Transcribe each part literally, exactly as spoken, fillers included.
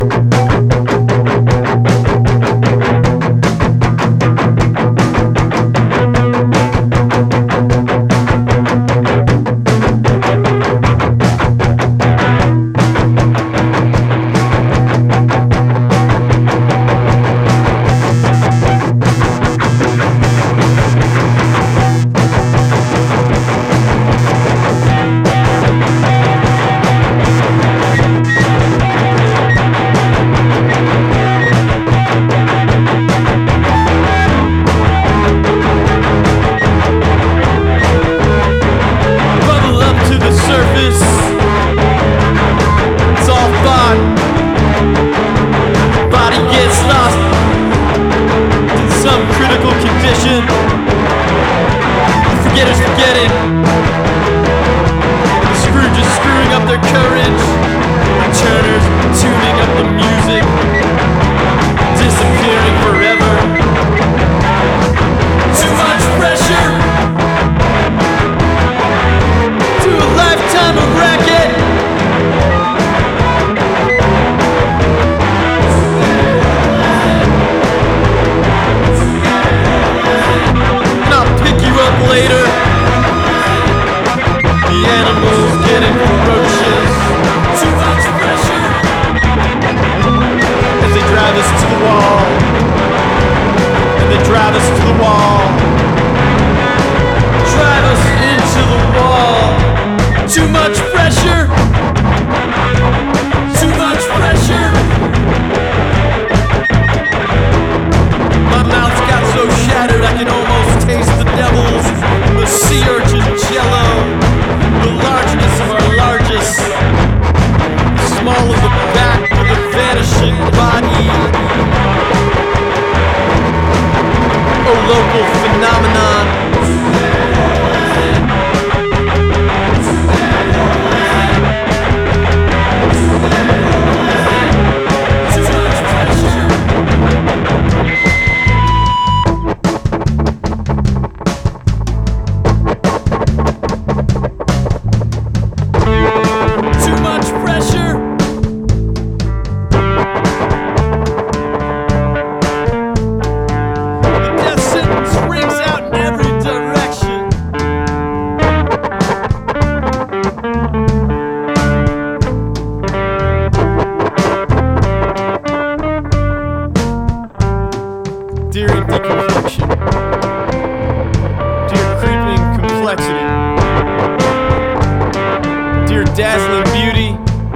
Dazzling beauty,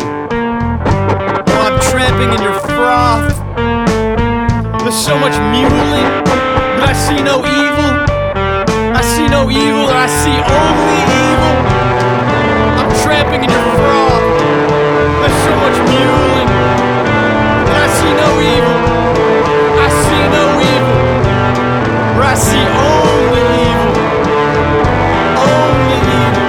while I'm tramping in your froth. There's so much mutilating, but I see no evil. I see no evil, and I see only evil. I'm tramping in your froth. There's so much mutilating, and I see no evil. I see no evil, but I see only evil. Only evil.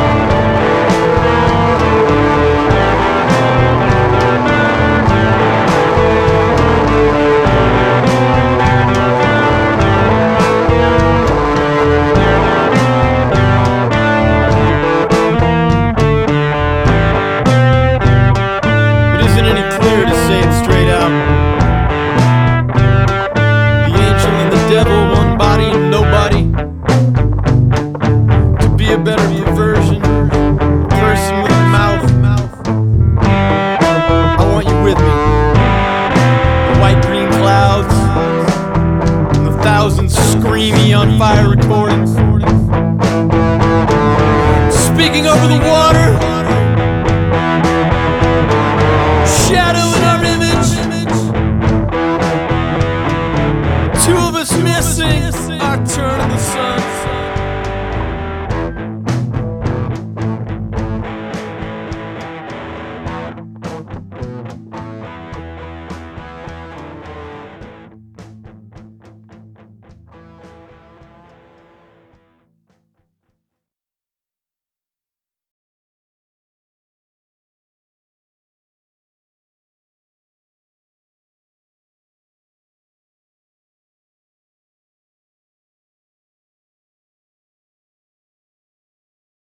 Screamy on fire recordings, speaking over the water.